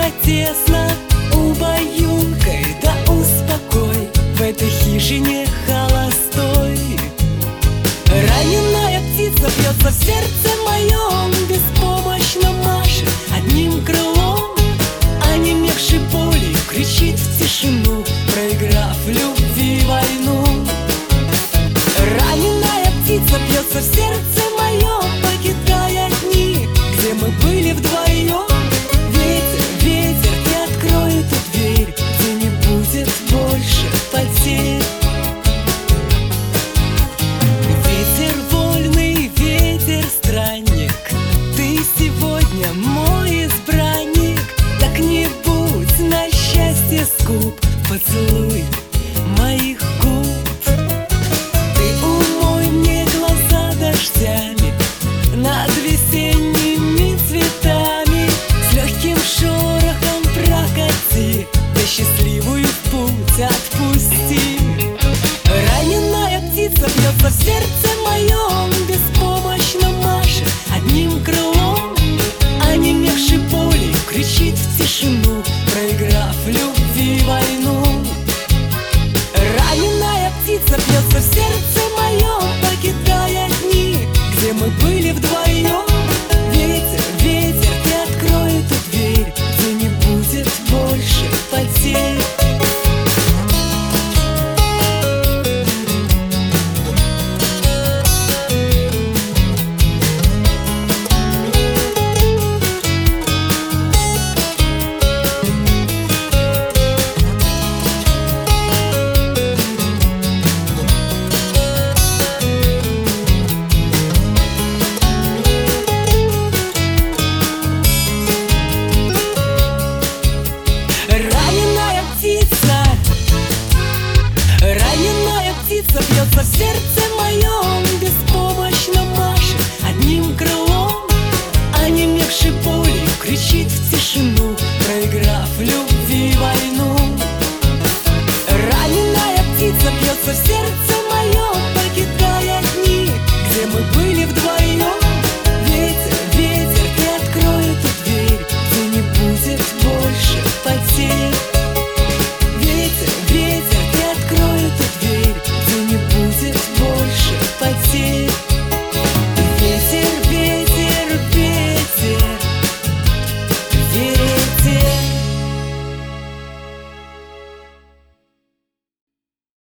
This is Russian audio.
тесно, убаюкай да успокой в этой хижине холостой. Раненая птица бьется в сердце моем, беспомощно машет одним крылом, онемевший болью кричит в тишину, проиграв любви войну. Раненая птица бьется в сердце моем, покидая дни, где мы были вдвоем. Ветер, ветер, ты открой эту дверь, где не будет больше потерь.